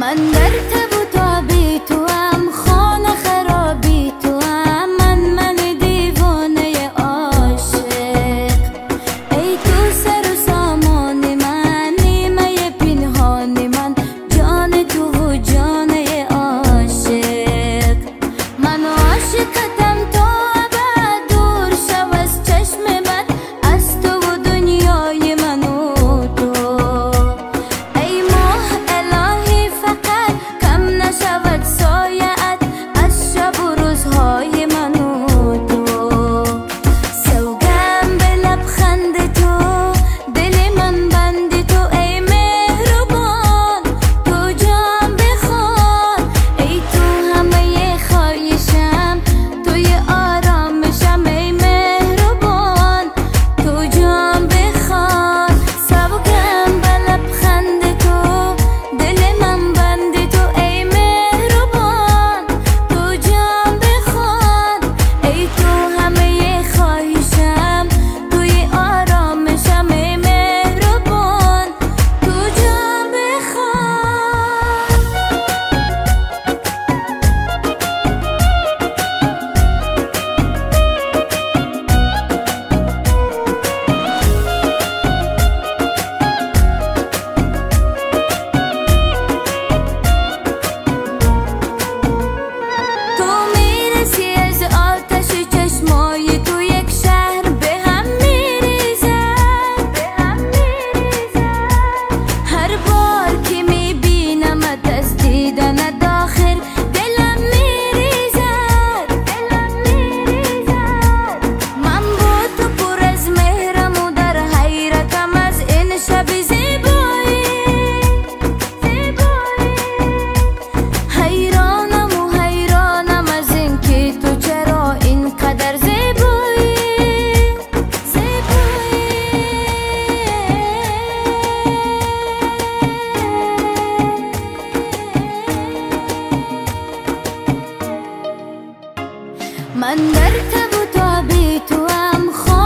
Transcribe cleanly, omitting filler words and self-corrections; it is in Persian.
من در تب و تابی تو هم، خانه خرابی تو هم، من دیوانه عاشق. ای تو سر و سامان من، نیمه پنهان من، جان تو و جان عاشق. من عاشقتم تا ابد، دور شو از چشم من، از تو و دنیای من و تو. ای ماه الهی فقط کم نشود سایه‌ات از شب و روزهای من و تو. سوگند به لبخند تو، دل من بند تو، ای مهربان تو جان بخوان. ای تو همه خواهشم، توی آرامشم، ای مهربان تو جان بخوان. سوگند به لبخند تو، دل من بند تو، ای مهربان تو جان بخوان. ای تو همه خواهشم، توی آرامشم، ای مهربان تو جان بخوان. تو میرسی از آتش چشمای تو، یک شهر به هم میریزد. هر بار که میبینمت از دیدنت آخر دلم میریزد. من با تو پر از مهرم و در حیرتم از این شب زیبایی. حیرانم از این که تو چرا اینقدر زیبایی. من در تب و تابی تو هم،